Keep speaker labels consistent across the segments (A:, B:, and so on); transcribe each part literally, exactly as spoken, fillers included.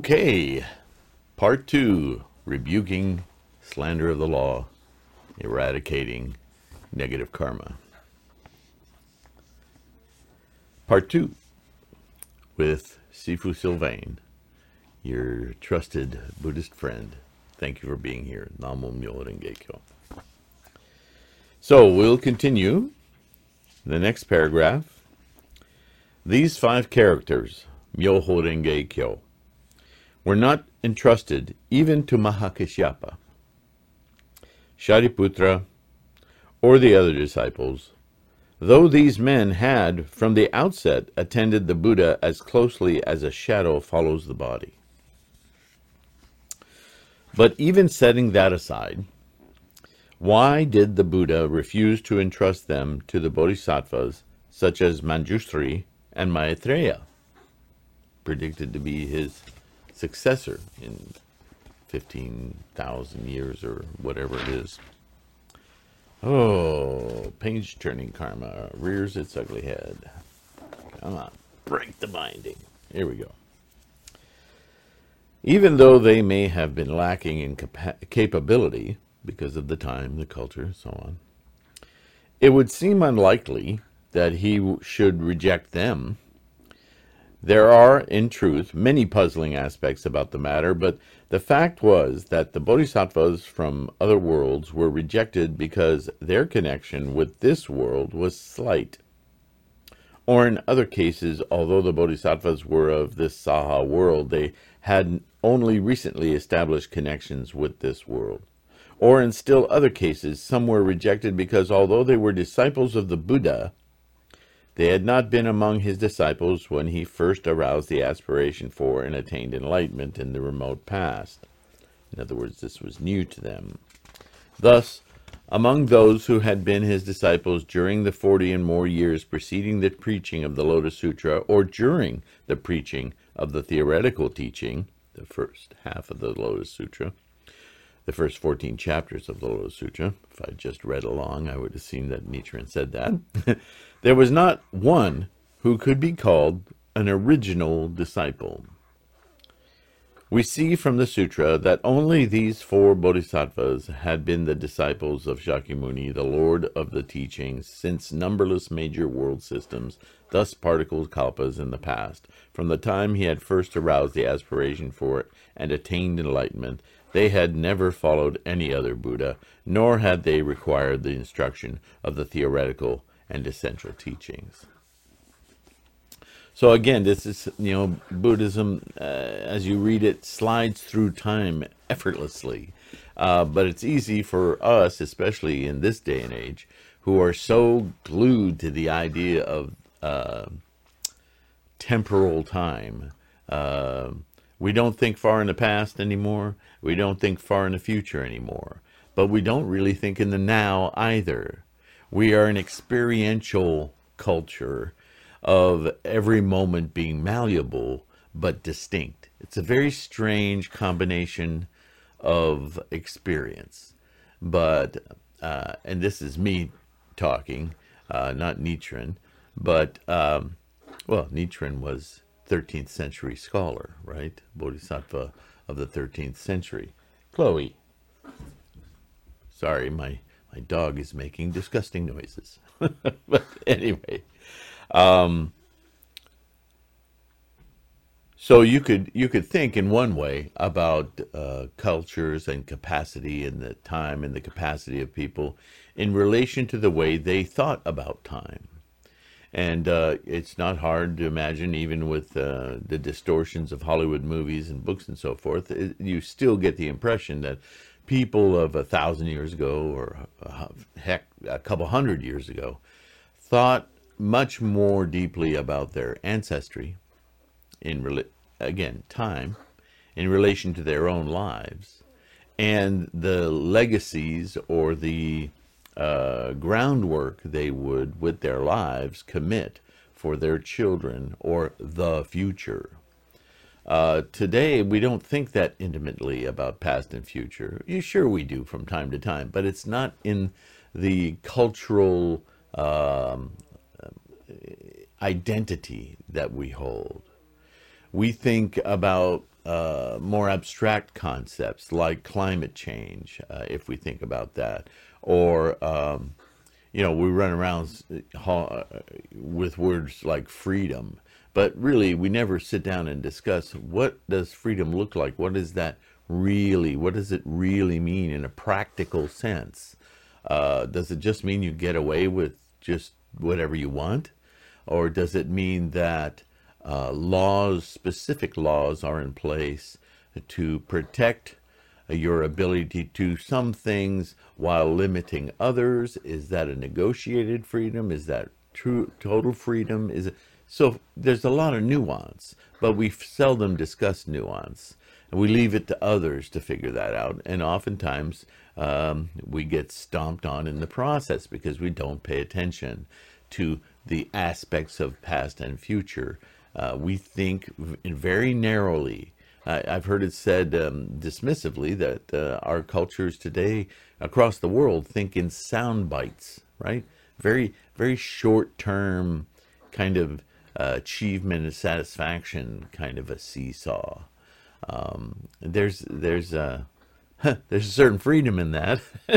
A: Okay, part two, rebuking slander of the law, eradicating negative karma. Part two, with Sifu Sylvain, your trusted Buddhist friend. Thank you for being here. Namo Myoho Renge Kyo. So we'll continue the next paragraph. These five characters, Myoho Renge Kyo, were not entrusted even to Mahakashyapa, Shariputra, or the other disciples, though these men had from the outset attended the Buddha as closely as a shadow follows the body. But even setting that aside, why did the Buddha refuse to entrust them to the bodhisattvas such as Manjushri and Maitreya, predicted to be his successor in fifteen thousand years or whatever it is? Oh, page-turning karma rears its ugly head. Come on, break the binding. Here we go. Even though they may have been lacking in capa- capability because of the time, the culture, so on, it would seem unlikely that he w- should reject them. There are, in truth, many puzzling aspects about the matter, but the fact was that the bodhisattvas from other worlds were rejected because their connection with this world was slight. Or in other cases, although the bodhisattvas were of this Saha world, they had only recently established connections with this world. Or in still other cases, some were rejected because although they were disciples of the Buddha, they had not been among his disciples when he first aroused the aspiration for and attained enlightenment in the remote past. In other words, this was new to them. Thus, among those who had been his disciples during the forty and more years preceding the preaching of the Lotus Sutra, or during the preaching of the theoretical teaching, the first half of the Lotus Sutra, the first fourteen chapters of the Lotus Sutra, if I just read along, I would have seen that Nichiren said that, there was not one who could be called an original disciple. We see from the sutra that only these four bodhisattvas had been the disciples of Shakyamuni, the Lord of the teachings, since numberless major world systems, thus particle kalpas in the past. From the time he had first aroused the aspiration for it and attained enlightenment, they had never followed any other Buddha, nor had they required the instruction of the theoretical and essential teachings. So again, this is, you know, Buddhism, uh, as you read it, slides through time effortlessly. Uh, but it's easy for us, especially in this day and age, who are so glued to the idea of uh, temporal time. Uh, we don't think far in the past anymore. We don't think far in the future anymore. But we don't really think in the now either. We are an experiential culture of every moment being malleable but distinct. It's a very strange combination of experience. But, uh, and this is me talking, uh, not Nichiren, but, um, well, Nichiren was thirteenth century scholar, right? Bodhisattva of the thirteenth century. Chloe. Sorry, my, my dog is making disgusting noises. But anyway, um, so you could you could think in one way about uh, cultures and capacity and the time and the capacity of people in relation to the way they thought about time. And uh, it's not hard to imagine, even with uh, the distortions of Hollywood movies and books and so forth, it, you still get the impression that people of a thousand years ago, or uh, heck, a couple hundred years ago, thought much more deeply about their ancestry, in rela- again, time, in relation to their own lives, and the legacies or the uh, groundwork they would, with their lives, commit for their children or the future. Uh, today, we don't think that intimately about past and future. Yeah, sure, we do from time to time, but it's not in the cultural um, identity that we hold. We think about uh, more abstract concepts like climate change, uh, if we think about that, or um, you know, we run around uh, with words like freedom, but really we never sit down and discuss what does freedom look like? What is that really? What does it really mean in a practical sense? Uh, does it just mean you get away with just whatever you want? Or does it mean that uh, laws, specific laws, are in place to protect your ability to do some things while limiting others? Is that a negotiated freedom? Is that true total freedom? Is it so? There's a lot of nuance, but we seldom discuss nuance, and we leave it to others to figure that out. And oftentimes um, we get stomped on in the process because we don't pay attention to the aspects of past and future. Uh, we think very narrowly. I, I've heard it said um, dismissively that uh, our cultures today across the world think in sound bites, right? Very, very short term kind of uh, achievement and satisfaction kind of a seesaw. Um, there's there's a there's a certain freedom in that,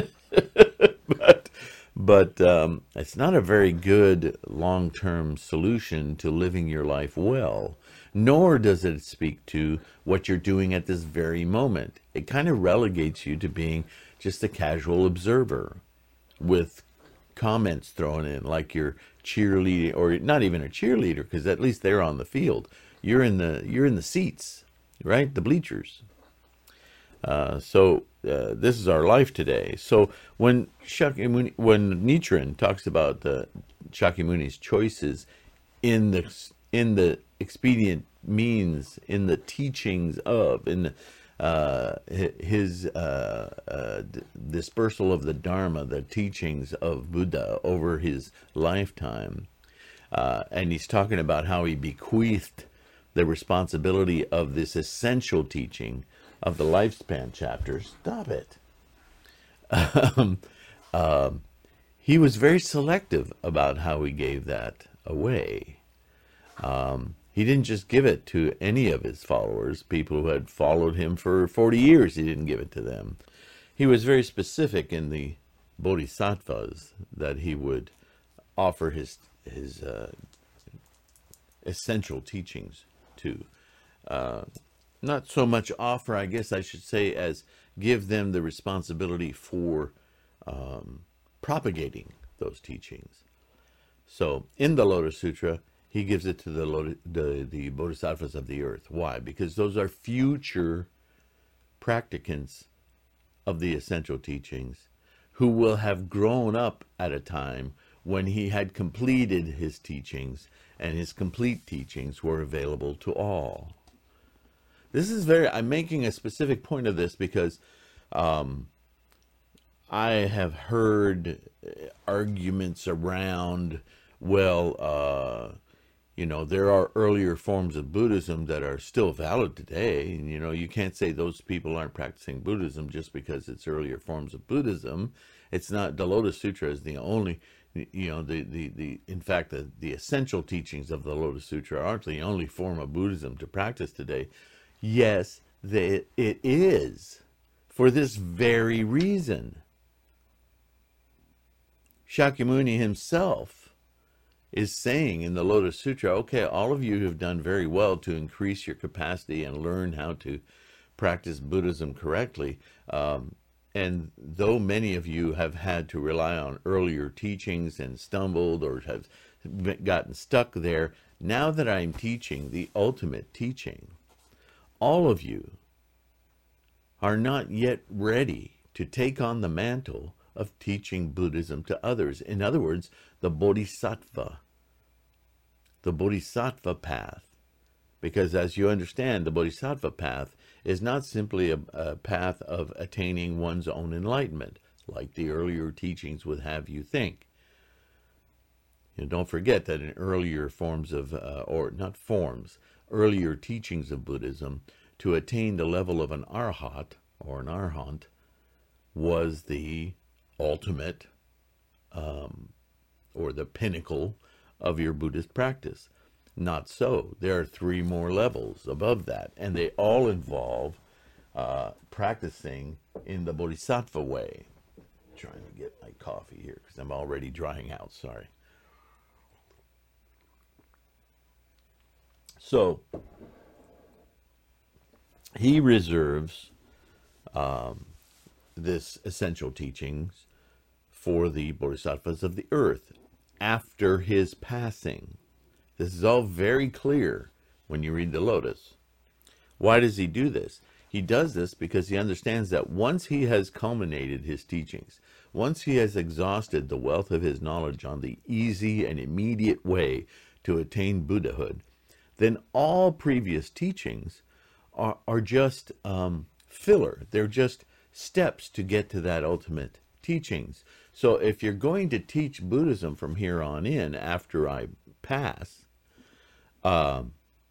A: but but um, it's not a very good long-term solution to living your life well, nor does it speak to what you're doing at this very moment. It kind of relegates you to being just a casual observer with comments thrown in like you're cheerleading, or not even a cheerleader, because at least they're on the field. You're in the you're in the seats, right? The bleachers. Uh, so uh, this is our life today. So when Shakyamuni, when Nichiren talks about uh, Shakyamuni's choices in the in the expedient means, in the teachings of, in the, uh, his uh, uh, dispersal of the Dharma, the teachings of Buddha over his lifetime, uh, and he's talking about how he bequeathed the responsibility of this essential teaching of the lifespan chapter. Stop it. Um, um, he was very selective about how he gave that away. Um, he didn't just give it to any of his followers, people who had followed him for forty years. He didn't give it to them. He was very specific in the bodhisattvas that he would offer his his uh, essential teachings to. Uh, not so much offer, I guess I should say, as give them the responsibility for um, propagating those teachings. So in the Lotus Sutra, he gives it to the, Lotus, the, the bodhisattvas of the earth. Why? Because those are future practicants of the essential teachings who will have grown up at a time when he had completed his teachings, and his complete teachings were available to all. This is very, I'm making a specific point of this because um, I have heard arguments around, well, uh, you know, there are earlier forms of Buddhism that are still valid today. And, you know, you can't say those people aren't practicing Buddhism just because it's earlier forms of Buddhism. It's not, the Lotus Sutra is the only, you know, the, the, the in fact, the, the essential teachings of the Lotus Sutra aren't the only form of Buddhism to practice today. Yes, they, it is, for this very reason. Shakyamuni himself is saying in the Lotus Sutra, okay, all of you have done very well to increase your capacity and learn how to practice Buddhism correctly. Um, and though many of you have had to rely on earlier teachings and stumbled or have gotten stuck there, now that I'm teaching the ultimate teaching, all of you are not yet ready to take on the mantle of teaching Buddhism to others. In other words, the bodhisattva, the bodhisattva path. Because as you understand, the bodhisattva path is not simply a, a path of attaining one's own enlightenment, like the earlier teachings would have you think. And don't forget that in earlier forms of, uh, or not forms, earlier teachings of Buddhism, to attain the level of an arhat, or an arhant, was the ultimate, um, or the pinnacle of your Buddhist practice. Not so. There are three more levels above that, and they all involve uh, practicing in the Bodhisattva way. I'm trying to get my coffee here because I'm already drying out. Sorry. So he reserves um, this essential teachings for the Bodhisattvas of the earth after his passing. This is all very clear when you read the Lotus. Why does he do this? He does this because he understands that once he has culminated his teachings, once he has exhausted the wealth of his knowledge on the easy and immediate way to attain Buddhahood, then all previous teachings are, are just um, filler. They're just steps to get to that ultimate teachings. So if you're going to teach Buddhism from here on in after I pass, um,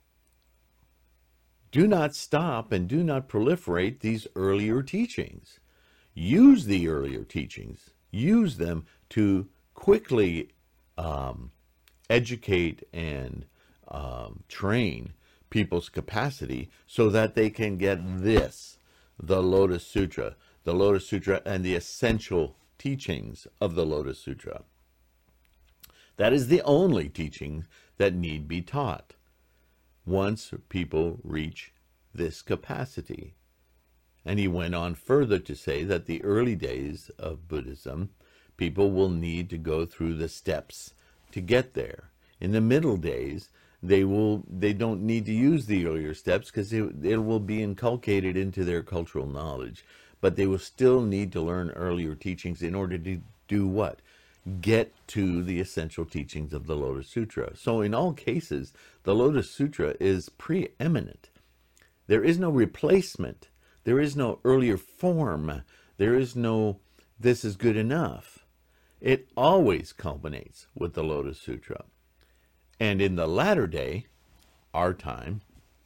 A: do not stop and do not proliferate these earlier teachings. Use the earlier teachings. Use them to quickly um, educate and um, train people's capacity so that they can get this, the Lotus Sutra, the Lotus Sutra and the essential teachings of the Lotus Sutra. That is the only teaching that need be taught once people reach this capacity. And he went on further to say that the early days of Buddhism, people will need to go through the steps to get there. In the middle days, they will they don't need to use the earlier steps because it, it will be inculcated into their cultural knowledge. But they will still need to learn earlier teachings in order to do what? Get to the essential teachings of the Lotus Sutra. So in all cases, the Lotus Sutra is preeminent. There is no replacement. There is no earlier form. There is no, this is good enough. It always culminates with the Lotus Sutra. And in the latter day, our time,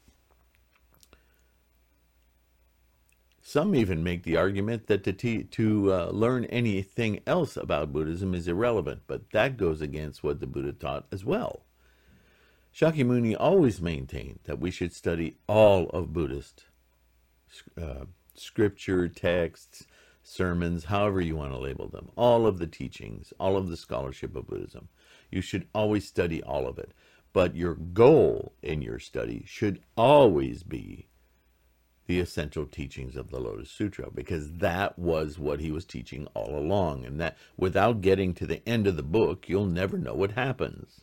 A: some even make the argument that to, te- to uh, learn anything else about Buddhism is irrelevant, but that goes against what the Buddha taught as well. Shakyamuni always maintained that we should study all of Buddhist uh, scripture, texts, sermons, however you want to label them, all of the teachings, all of the scholarship of Buddhism. You should always study all of it. But your goal in your study should always be the essential teachings of the Lotus Sutra, because that was what he was teaching all along. And that without getting to the end of the book, you'll never know what happens.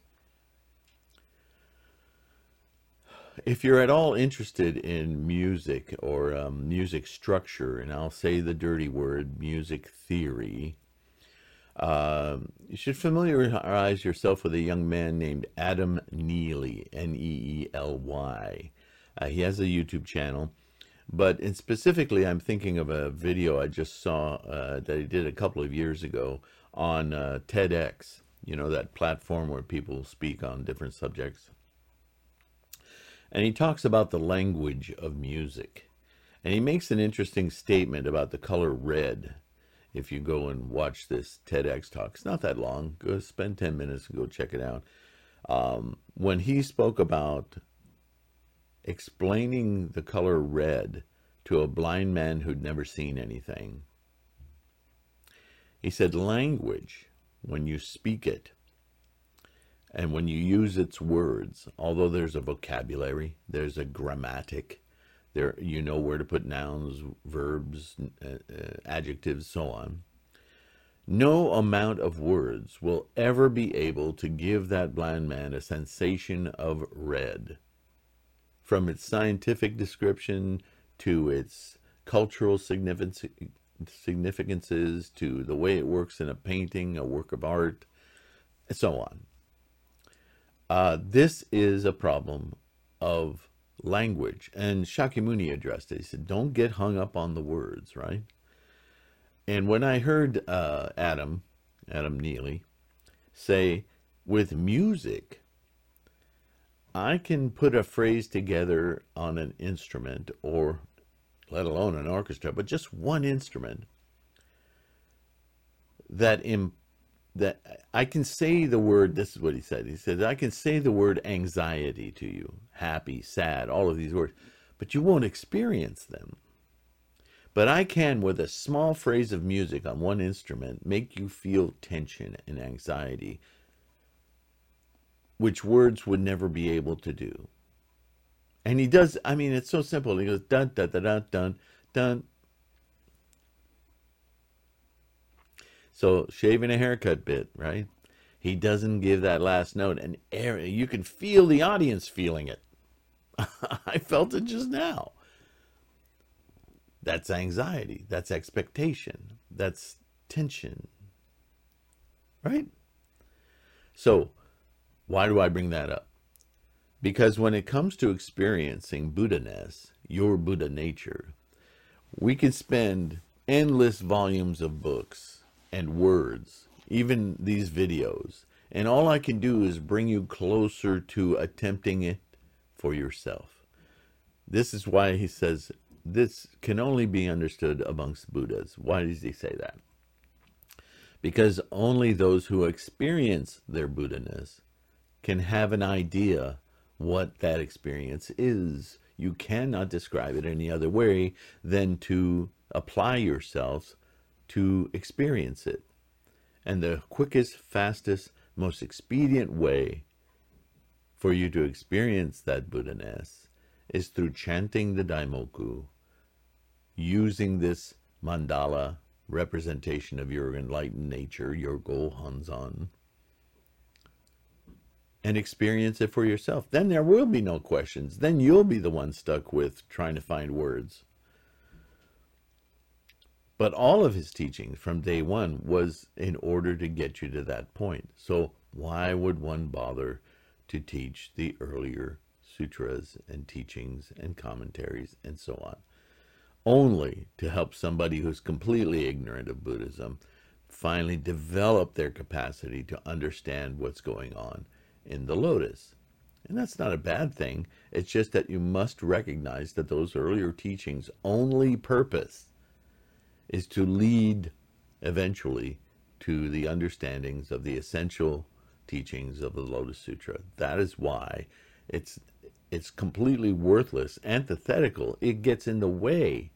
A: If you're at all interested in music or um, music structure, and I'll say the dirty word, music theory, uh, you should familiarize yourself with a young man named Adam Neely, N E E L Y. Uh, he has a YouTube channel, but in specifically I'm thinking of a video I just saw uh, that he did a couple of years ago on uh, TEDx, you know, that platform where people speak on different subjects. And he talks about the language of music. And he makes an interesting statement about the color red. If you go and watch this TEDx talk, it's not that long. Go spend ten minutes and go check it out. Um, when he spoke about explaining the color red to a blind man who'd never seen anything, he said language, when you speak it, and when you use its words, although there's a vocabulary, there's a grammatic, there you know where to put nouns, verbs, uh, uh, adjectives, so on. No amount of words will ever be able to give that blind man a sensation of red. From its scientific description to its cultural significance, significances, to the way it works in a painting, a work of art, and so on. Uh, this is a problem of language. And Shakyamuni addressed it. He said, don't get hung up on the words, right? And when I heard uh, Adam, Adam Neely, say, with music, I can put a phrase together on an instrument, or let alone an orchestra, but just one instrument that Im- that I can say the word, this is what he said. He said, I can say the word anxiety to you, happy, sad, all of these words, but you won't experience them. But I can, with a small phrase of music on one instrument, make you feel tension and anxiety, which words would never be able to do. And he does, I mean, it's so simple. He goes, dun, dun, dun, dun, dun, dun. So shaving a haircut bit, right? He doesn't give that last note, and you can feel the audience feeling it. I felt it just now. That's anxiety. That's expectation. That's tension. Right? So, why do I bring that up? Because when it comes to experiencing Buddha-ness, your Buddha nature, we can spend endless volumes of books and words, even these videos, and all I can do is bring you closer to attempting it for yourself. This is why he says this can only be understood amongst Buddhas. Why does he say that? Because only those who experience their Buddha-ness can have an idea what that experience is. You cannot describe it any other way than to apply yourselves to experience it. And the quickest, fastest, most expedient way for you to experience that Buddha-ness is through chanting the Daimoku, using this mandala representation of your enlightened nature, your Go-Hanzan, and experience it for yourself. Then there will be no questions. Then you'll be the one stuck with trying to find words. But all of his teachings from day one was in order to get you to that point. So why would one bother to teach the earlier sutras and teachings and commentaries and so on? Only to help somebody who's completely ignorant of Buddhism finally develop their capacity to understand what's going on in the lotus. And that's not a bad thing. It's just that you must recognize that those earlier teachings' only purpose is to lead eventually to the understandings of the essential teachings of the Lotus Sutra. That is why it's it's completely worthless, antithetical. It gets in the way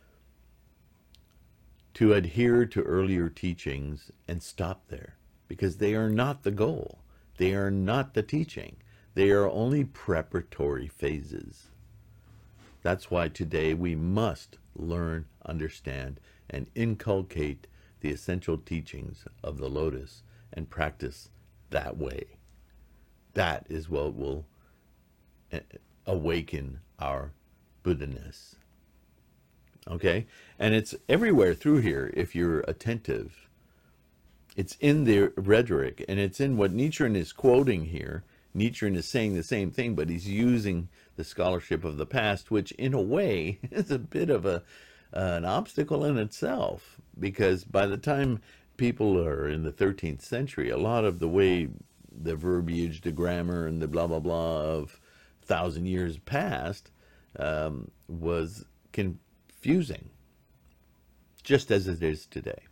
A: to adhere to earlier teachings and stop there, because they are not the goal. They are not the teaching. They are only preparatory phases. That's why today we must learn, understand, and inculcate the essential teachings of the Lotus and practice that way. That is what will awaken our Buddha-ness. Okay? And it's everywhere through here if you're attentive. It's in the rhetoric, and it's in what Nichiren is quoting here. Nichiren is saying the same thing, but he's using the scholarship of the past, which in a way is a bit of a uh, an obstacle in itself, because by the time people are in the thirteenth century, a lot of the way the verbiage, the grammar, and the blah, blah, blah of thousand years past um, was confusing, just as it is today.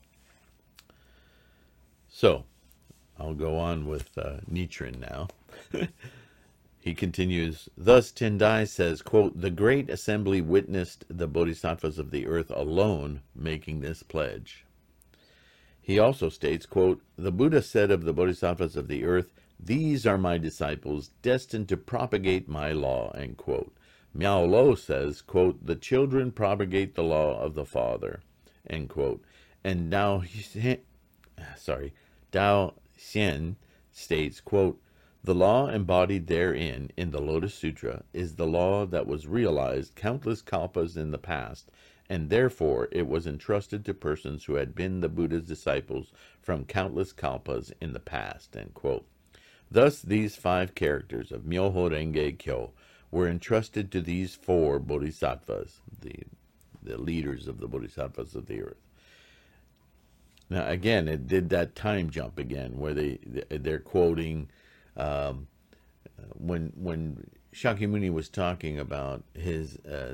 A: So, I'll go on with uh, Nichiren now. He continues, thus Tendai says, quote, the great assembly witnessed the bodhisattvas of the earth alone making this pledge. He also states, quote, the Buddha said of the bodhisattvas of the earth, these are my disciples destined to propagate my law, end quote. Miao Lo says, quote, the children propagate the law of the Father, end quote. And Dao, sorry, Dao Xian states, quote, the law embodied therein in the Lotus Sutra is the law that was realized countless kalpas in the past, and therefore it was entrusted to persons who had been the Buddha's disciples from countless kalpas in the past, end quote. Thus these five characters of Myoho Renge Kyo were entrusted to these four bodhisattvas, the, the leaders of the bodhisattvas of the earth. Now again, it did that time jump again, where they, they're quoting um, when when Shakyamuni was talking about his uh,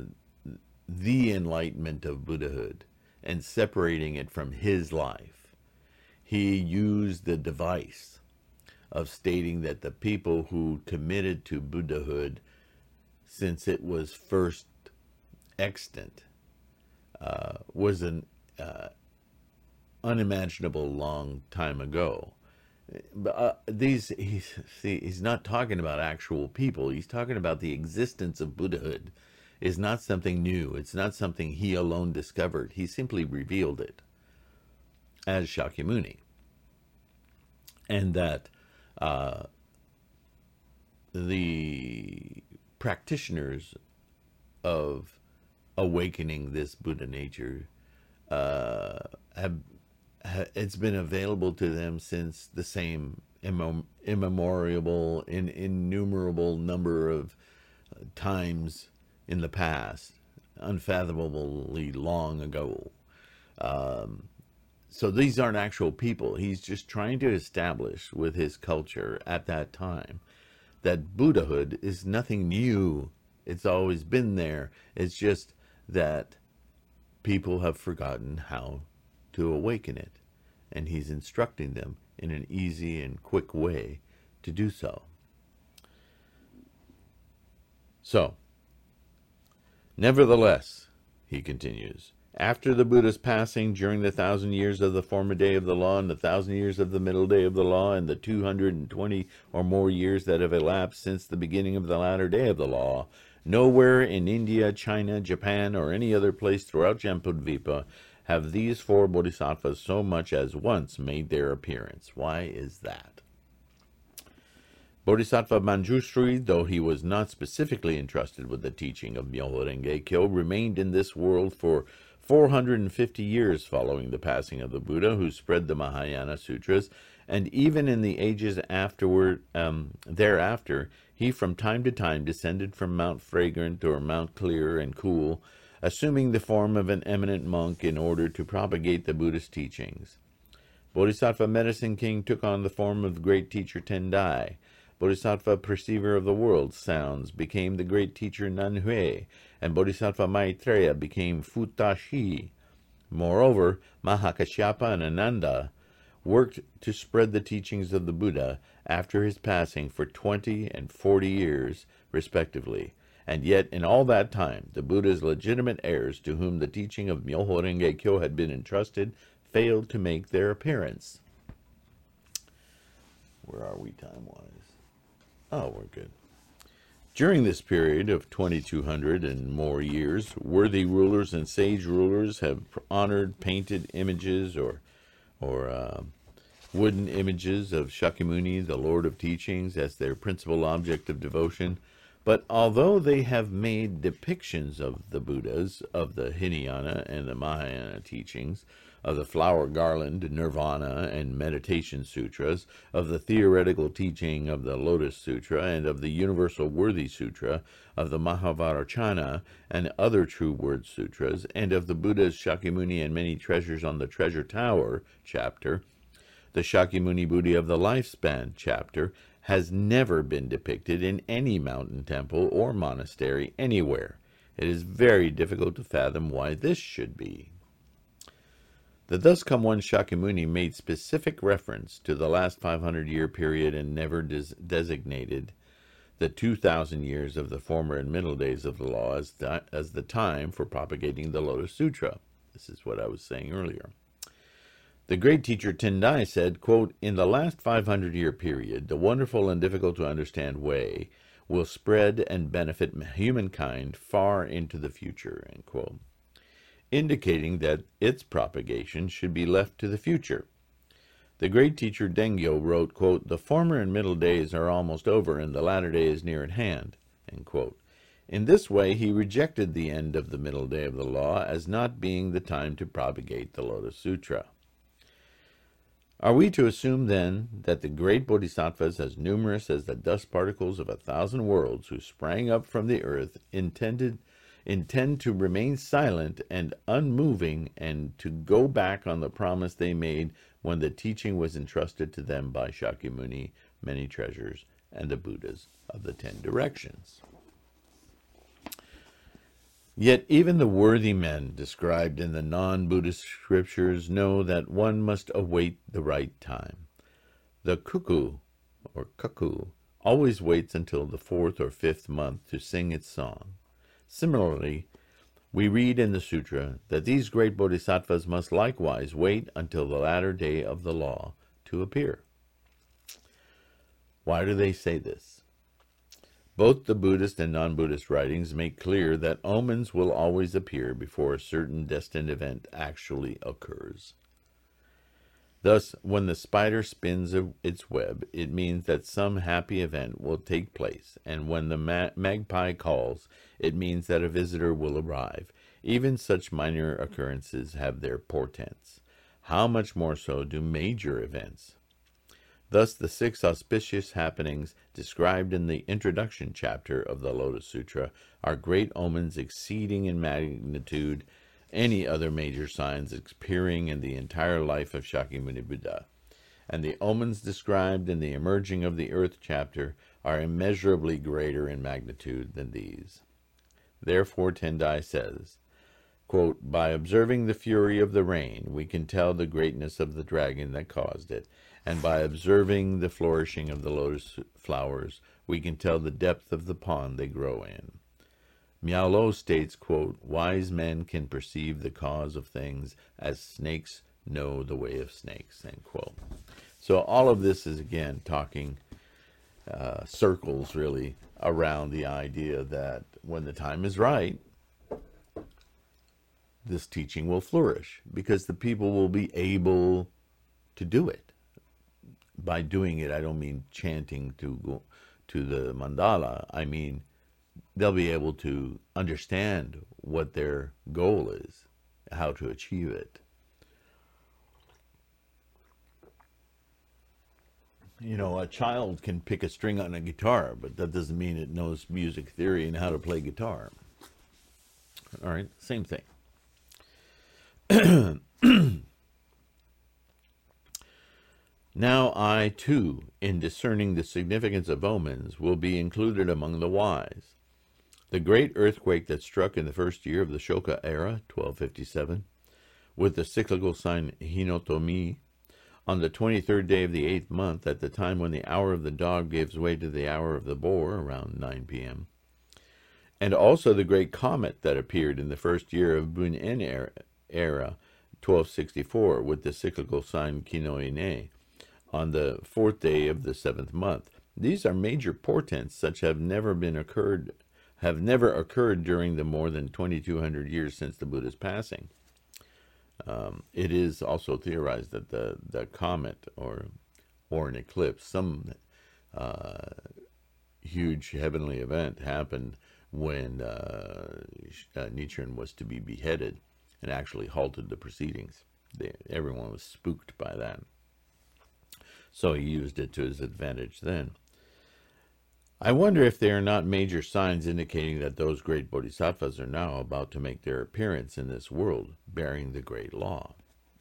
A: the enlightenment of Buddhahood and separating it from his life. he used the device of stating that the people who committed to Buddhahood since it was first extant uh, was an uh, unimaginable long time ago. But uh, these he's see, he's not talking about actual people. He's talking about the existence of Buddhahood is not something new. It's not something he alone discovered. He simply revealed it as Shakyamuni, and that uh, the practitioners of awakening this Buddha nature uh, have it's been available to them since the same immem- immemorial, in, innumerable number of times in the past, unfathomably long ago. Um, so these aren't actual people. He's just trying to establish with his culture at that time that Buddhahood is nothing new. It's always been there. It's just that people have forgotten how to awaken it, and he's instructing them in an easy and quick way to do so. So, nevertheless, he continues, after the Buddha's passing, during the thousand years of the former day of the law, and the thousand years of the middle day of the law, and the two hundred and twenty or more years that have elapsed since the beginning of the latter day of the law, nowhere in India, China, Japan, or any other place throughout Jambudvipa have these four bodhisattvas so much as once made their appearance. Why is that? Bodhisattva Manjushri, though he was not specifically entrusted with the teaching of Myoho Renge Kyo, remained in this world for four hundred fifty years following the passing of the Buddha, who spread the Mahayana Sutras, and even in the ages afterward, um, thereafter, he from time to time descended from Mount Fragrant or Mount Clear and Cool, assuming the form of an eminent monk in order to propagate the Buddhist teachings. Bodhisattva Medicine King took on the form of the great teacher Tendai. Bodhisattva Perceiver of the World Sounds became the great teacher Nanhui, and Bodhisattva Maitreya became Futa-shi. Moreover, Mahakashyapa and Ananda worked to spread the teachings of the Buddha after his passing for twenty and forty years, respectively. And yet, in all that time, the Buddha's legitimate heirs, to whom the teaching of Myoho Renge Kyo had been entrusted, failed to make their appearance. Where are we time-wise? Oh, we're good. During this period of twenty-two hundred and more years, worthy rulers and sage rulers have honored painted images or, or uh, wooden images of Shakyamuni, the Lord of Teachings, as their principal object of devotion. But although they have made depictions of the Buddhas, of the Hinayana and the Mahayana teachings, of the flower garland, nirvana, and meditation sutras, of the theoretical teaching of the Lotus Sutra, and of the Universal Worthy Sutra, of the Mahavarachana, and other true word sutras, and of the Buddha's Shakyamuni and many treasures on the Treasure Tower chapter, the Shakyamuni Buddha of the Lifespan chapter, has never been depicted in any mountain temple or monastery anywhere. It is very difficult to fathom why this should be. The Thus Come One Shakyamuni made specific reference to the last five hundred year period and never des- designated the two thousand years of the former and middle days of the law as, th- as the time for propagating the Lotus Sutra. This is what I was saying earlier. The great teacher Tendai said, quote, in the last five hundred year period, the wonderful and difficult to understand way will spread and benefit humankind far into the future, end quote, indicating that its propagation should be left to the future. The great teacher Dengyo wrote, quote, the former and middle days are almost over and the latter day is near at hand, end quote. In this way, he rejected the end of the middle day of the law as not being the time to propagate the Lotus Sutra. Are we to assume, then, that the great bodhisattvas, as numerous as the dust particles of a thousand worlds who sprang up from the earth, intended, intend to remain silent and unmoving and to go back on the promise they made when the teaching was entrusted to them by Shakyamuni, many treasures, and the Buddhas of the Ten Directions? Yet even the worthy men described in the non-Buddhist scriptures know that one must await the right time. The cuckoo, or cuckoo, always waits until the fourth or fifth month to sing its song. Similarly, we read in the sutra that these great bodhisattvas must likewise wait until the latter day of the law to appear. Why do they say this? Both the Buddhist and non-Buddhist writings make clear that omens will always appear before a certain destined event actually occurs. Thus, when the spider spins its web, it means that some happy event will take place, and when the ma- magpie calls, it means that a visitor will arrive. Even such minor occurrences have their portents. How much more so do major events? Thus, the six auspicious happenings described in the introduction chapter of the Lotus Sutra are great omens exceeding in magnitude any other major signs appearing in the entire life of Shakyamuni Buddha. And the omens described in the emerging of the earth chapter are immeasurably greater in magnitude than these. Therefore, Tendai says, quote, by observing the fury of the rain, we can tell the greatness of the dragon that caused it, and by observing the flourishing of the lotus flowers, we can tell the depth of the pond they grow in. Miao Lo states, quote, wise men can perceive the cause of things as snakes know the way of snakes, end quote. So all of this is, again, talking uh, circles, really, around the idea that when the time is right, this teaching will flourish, because the people will be able to do it. By doing it, I don't mean chanting to go to the mandala. I mean, they'll be able to understand what their goal is, how to achieve it. You know, a child can pick a string on a guitar, but that doesn't mean it knows music theory and how to play guitar. All right, same thing. Now I, too, in discerning the significance of omens, will be included among the wise. The great earthquake that struck in the first year of the Shoka era, twelve fifty-seven, with the cyclical sign Hinotomi, on the twenty-third day of the eighth month, at the time when the hour of the dog gives way to the hour of the boar, around nine p.m., and also the great comet that appeared in the first year of Bunen era, era twelve sixty-four, with the cyclical sign Kinoine, on the fourth day of the seventh month. These are major portents such have never been occurred, have never occurred during the more than twenty-two hundred years since the Buddha's passing. Um, it is also theorized that the, the comet or or an eclipse, some uh, huge heavenly event happened when uh, uh, Nichiren was to be beheaded and actually halted the proceedings. They, everyone was spooked by that. So he used it to his advantage then. I wonder if they are not major signs indicating that those great bodhisattvas are now about to make their appearance in this world, bearing the great law,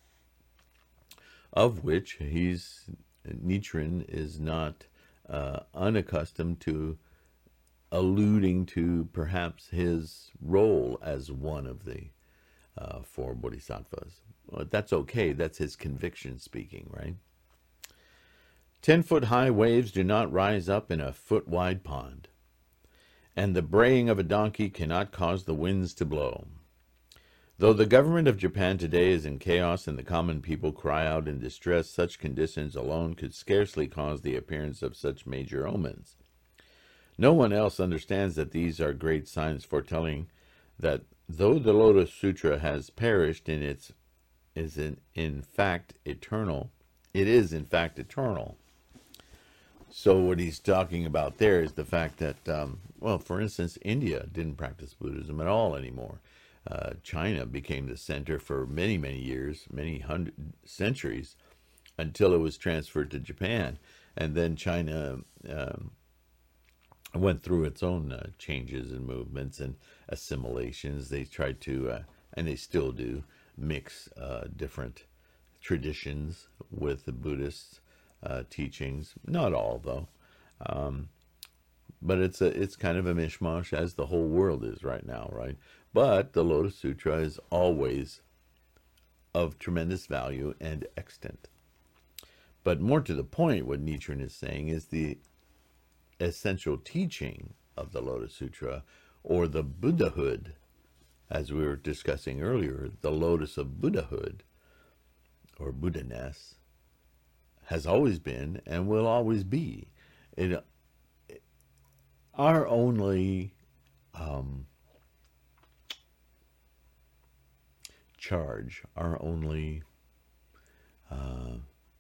A: of which he's Nichiren is not uh, unaccustomed to alluding to perhaps his role as one of the uh, four bodhisattvas. Well, that's okay. That's his conviction speaking, right? Ten-foot-high waves do not rise up in a foot-wide pond, and the braying of a donkey cannot cause the winds to blow. Though the government of Japan today is in chaos and the common people cry out in distress, such conditions alone could scarcely cause the appearance of such major omens. No one else understands that these are great signs foretelling that though the Lotus Sutra has perished in its is in, in fact eternal, it is in fact eternal. So what he's talking about there is the fact that, um, well, for instance, India didn't practice Buddhism at all anymore. Uh, China became the center for many, many years, many hundred centuries, until it was transferred to Japan. And then China um, went through its own uh, changes and movements and assimilations. They tried to, uh, and they still do, mix uh, different traditions with the Buddhist uh, teachings. Not all, though. Um, but it's a it's kind of a mishmash, as the whole world is right now, right? But the Lotus Sutra is always of tremendous value and extent. But more to the point, what Nichiren is saying is the essential teaching of the Lotus Sutra, or the Buddhahood, as we were discussing earlier, the lotus of Buddhahood, or Buddha-ness, has always been and will always be. It, our only um, charge, our only uh,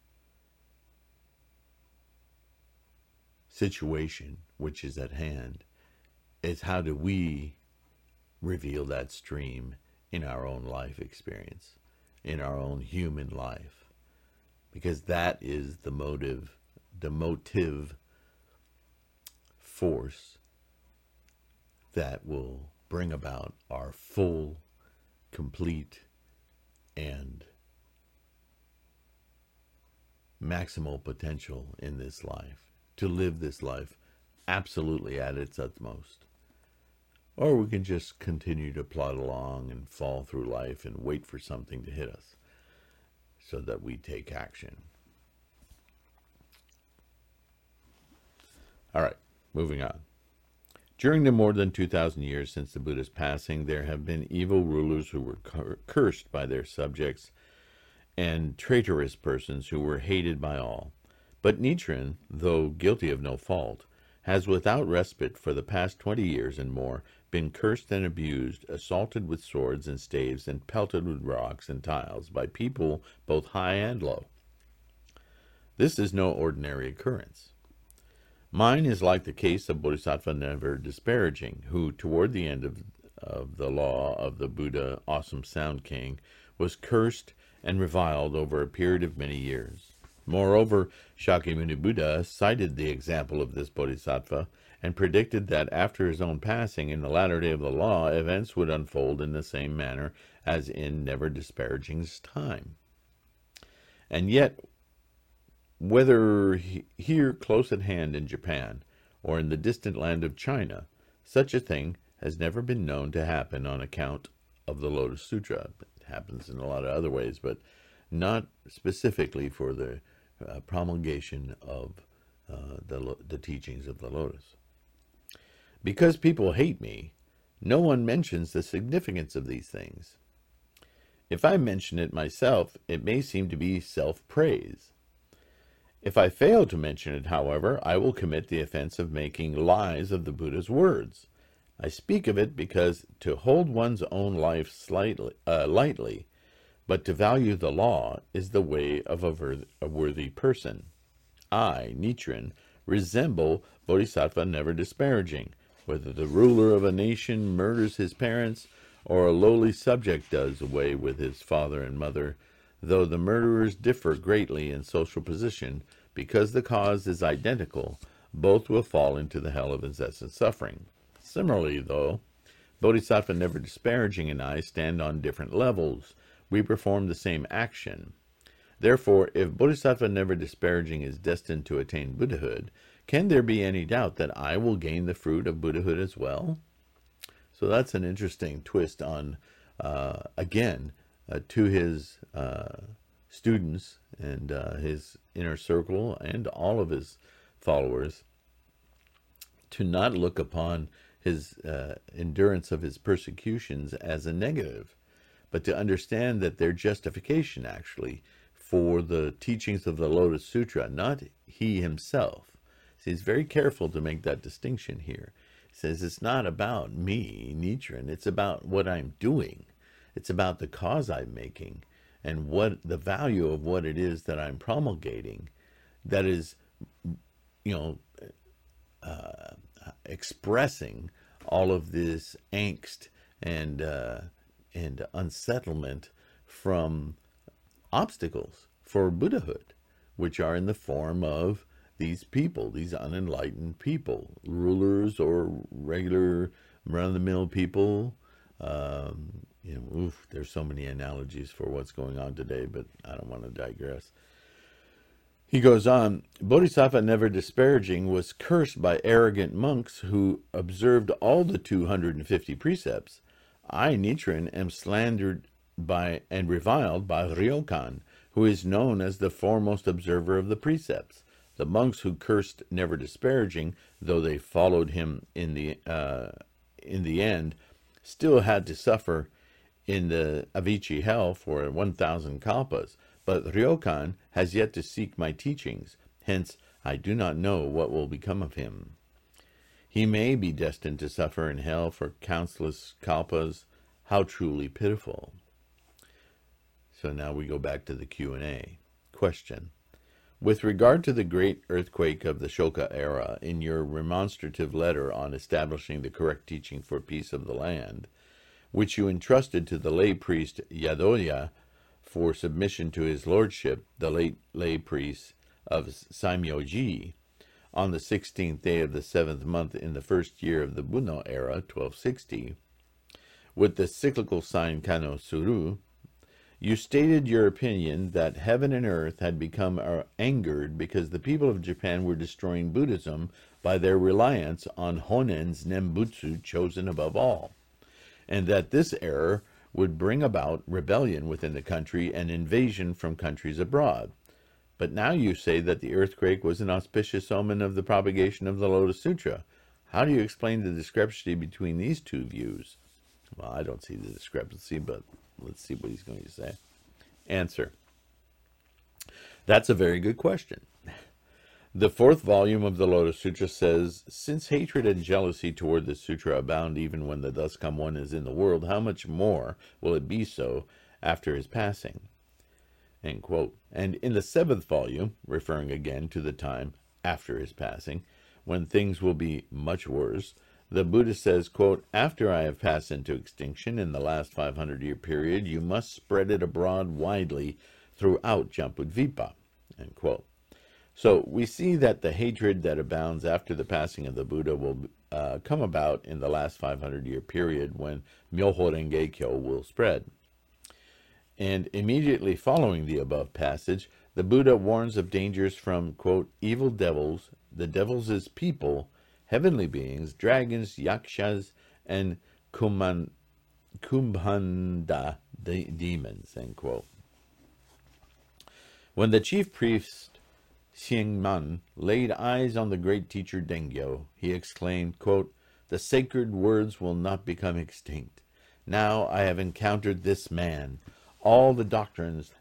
A: situation which is at hand is how do we reveal that stream in our own life experience, in our own human life, because that is the motive, the motive force that will bring about our full, complete, and maximal potential in this life, to live this life absolutely at its utmost. Or we can just continue to plod along and fall through life and wait for something to hit us so that we take action. All right, moving on. During the more than two thousand years since the Buddha's passing, there have been evil rulers who were cur- cursed by their subjects and traitorous persons who were hated by all. But Nichiren, though guilty of no fault, has without respite for the past twenty years and more been cursed and abused, assaulted with swords and staves, and pelted with rocks and tiles by people both high and low. This is no ordinary occurrence. Mine is like the case of Bodhisattva Never Disparaging, who, toward the end of, of the law of the Buddha, Awesome Sound King, was cursed and reviled over a period of many years. Moreover, Shakyamuni Buddha cited the example of this bodhisattva and predicted that after his own passing in the latter day of the law, events would unfold in the same manner as in Never Disparaging's time. And yet, whether he, here close at hand in Japan or in the distant land of China, such a thing has never been known to happen on account of the Lotus Sutra. It happens in a lot of other ways, but not specifically for the uh, promulgation of uh, the, the teachings of the Lotus. Because people hate me, no one mentions the significance of these things. If I mention it myself, it may seem to be self-praise. If I fail to mention it, however, I will commit the offense of making lies of the Buddha's words. I speak of it because to hold one's own life slightly, uh, lightly, but to value the law, is the way of a, ver- a worthy person. I, Nichiren, resemble Bodhisattva Never Disparaging, whether the ruler of a nation murders his parents or a lowly subject does away with his father and mother, though the murderers differ greatly in social position, because the cause is identical, both will fall into the hell of incessant suffering. Similarly, though, Bodhisattva Never Disparaging and I stand on different levels. We perform the same action. Therefore, if Bodhisattva Never Disparaging is destined to attain Buddhahood, can there be any doubt that I will gain the fruit of Buddhahood as well? So that's an interesting twist on, uh, again, uh, to his uh, students and uh, his inner circle and all of his followers, to not look upon his uh, endurance of his persecutions as a negative, but to understand that they're justification, actually, for the teachings of the Lotus Sutra, not he himself. So he's very careful to make that distinction here. He says it's not about me, Nichiren, it's about what I'm doing. It's about the cause I'm making and what the value of what it is that I'm promulgating that is, you know, uh, expressing all of this angst and uh, and unsettlement from obstacles for Buddhahood, which are in the form of these people, these unenlightened people, rulers or regular run-of-the-mill people. Um, you know, oof, there's so many analogies for what's going on today, but I don't want to digress. He goes on, Bodhisattva Never Disparaging was cursed by arrogant monks who observed all the two hundred fifty precepts, I, Nichiren, am slandered by and reviled by Ryokan, who is known as the foremost observer of the precepts. The monks who cursed never disparaging, though they followed him in the uh, in the end, still had to suffer in the Avicii hell for one thousand kalpas. But Ryokan has yet to seek my teachings. Hence, I do not know what will become of him. He may be destined to suffer in hell for countless kalpas. How truly pitiful. So now we go back to the Q and A. Question. With regard to the great earthquake of the Shoka era, in your remonstrative letter on establishing the correct teaching for peace of the land, which you entrusted to the lay priest Yadoya for submission to his lordship, the late lay priest of Saimyoji, on the sixteenth day of the seventh month in the first year of the Bunno era, twelve sixty, with the cyclical sign Kano Suru, you stated your opinion that heaven and earth had become angered because the people of Japan were destroying Buddhism by their reliance on Honen's Nembutsu chosen above all, and that this error would bring about rebellion within the country and invasion from countries abroad. But now you say that the earthquake was an auspicious omen of the propagation of the Lotus Sutra. How do you explain the discrepancy between these two views? Well, I don't see the discrepancy, but let's see what he's going to say. Answer. That's a very good question. The fourth volume of the Lotus Sutra says, since hatred and jealousy toward the sutra abound even when the thus come one is in the world, how much more will it be so after his passing? End quote. And in the seventh volume, referring again to the time after his passing, when things will be much worse, the Buddha says, quote, after I have passed into extinction in the last five hundred year period, you must spread it abroad widely throughout Jambudvipa, end quote. So we see that the hatred that abounds after the passing of the Buddha will uh, come about in the last five hundred year period when Myoho Renge Kyo will spread. And immediately following the above passage, the Buddha warns of dangers from, quote, evil devils, the devils as people, heavenly beings, dragons, yakshas, and kuman, kumbhanda de demons, end quote. When the chief priest Xiengman laid eyes on the great teacher Dengyo, he exclaimed, quote, the sacred words will not become extinct. Now I have encountered this man. All the doctrines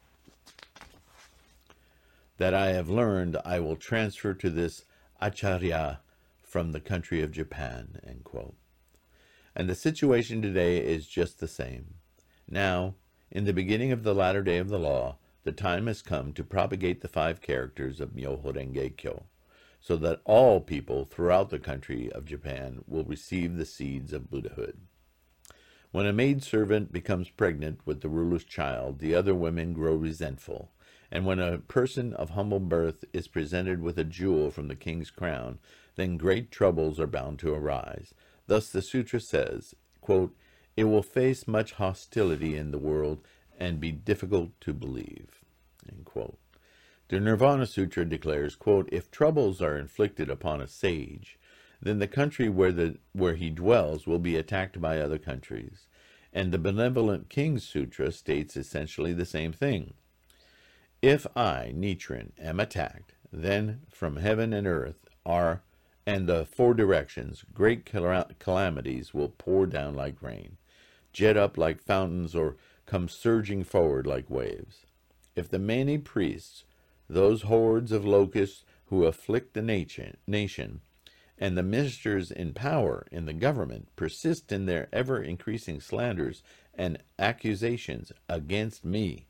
A: that I have learned I will transfer to this Acharya from the country of Japan, end quote. And the situation today is just the same. Now, in the beginning of the latter day of the law, the time has come to propagate the five characters of Myoho Renge Kyo, so that all people throughout the country of Japan will receive the seeds of Buddhahood. When a maidservant becomes pregnant with the ruler's child, the other women grow resentful, and when a person of humble birth is presented with a jewel from the king's crown, then great troubles are bound to arise. Thus the sutra says, quote, it will face much hostility in the world and be difficult to believe, end quote. The Nirvana Sutra declares, quote, if troubles are inflicted upon a sage, then the country where, the, where he dwells will be attacked by other countries. And the Benevolent King's Sutra states essentially the same thing. If I, Nichiren, am attacked, then from heaven and earth are, and the four directions, great cal- calamities will pour down like rain, jet up like fountains, or come surging forward like waves. If the many priests, those hordes of locusts who afflict the nation, nation, and the ministers in power in the government persist in their ever-increasing slanders and accusations against me,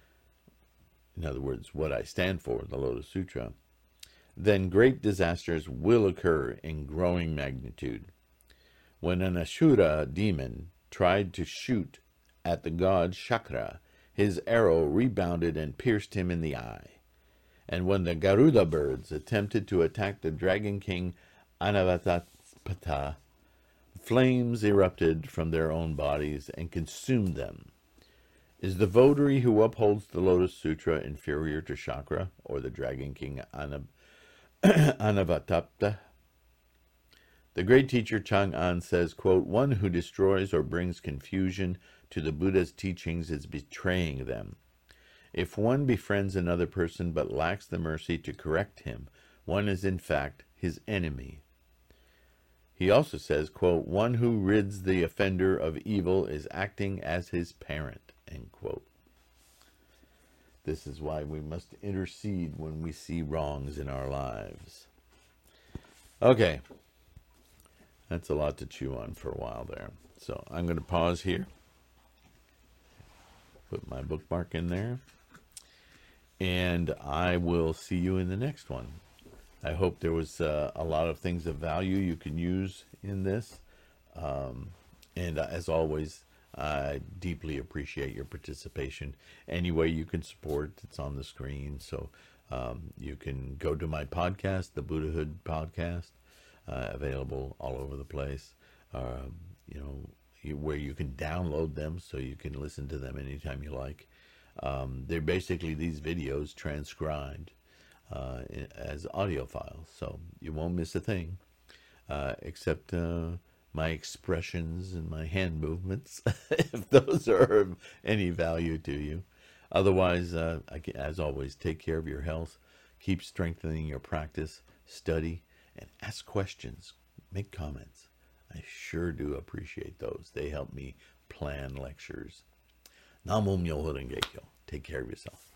A: in other words, what I stand for, the Lotus Sutra, then great disasters will occur in growing magnitude. When an Ashura demon tried to shoot at the god Shakra, his arrow rebounded and pierced him in the eye. And when the Garuda birds attempted to attack the Dragon King Anavatapata, flames erupted from their own bodies and consumed them. Is the votary who upholds the Lotus Sutra inferior to Shakra, or the Dragon King Anavatapta? The great teacher Chang'an says, quote, one who destroys or brings confusion to the Buddha's teachings is betraying them. If one befriends another person but lacks the mercy to correct him, one is in fact his enemy. He also says, quote, one who rids the offender of evil is acting as his parent, end quote. This is why we must intercede when we see wrongs in our lives. Okay. That's a lot to chew on for a while there. So I'm going to pause here. Put my bookmark in there. And I will see you in the next one. I hope there was uh, a lot of things of value you can use in this. Um, and uh, as always, I deeply appreciate your participation. Any way you can support, it's on the screen. So um, you can go to my podcast, the Buddhahood Podcast. Uh, available all over the place, um, you know, you, where you can download them so you can listen to them anytime you like. Um, they're basically these videos transcribed uh, as audio files, so you won't miss a thing, uh, except uh, my expressions and my hand movements, if those are of any value to you. Otherwise, uh, as always, take care of your health, keep strengthening your practice, study, and ask questions, make comments. I sure do appreciate those. They help me plan lectures. Nam Myoho Renge Kyo. Take care of yourself.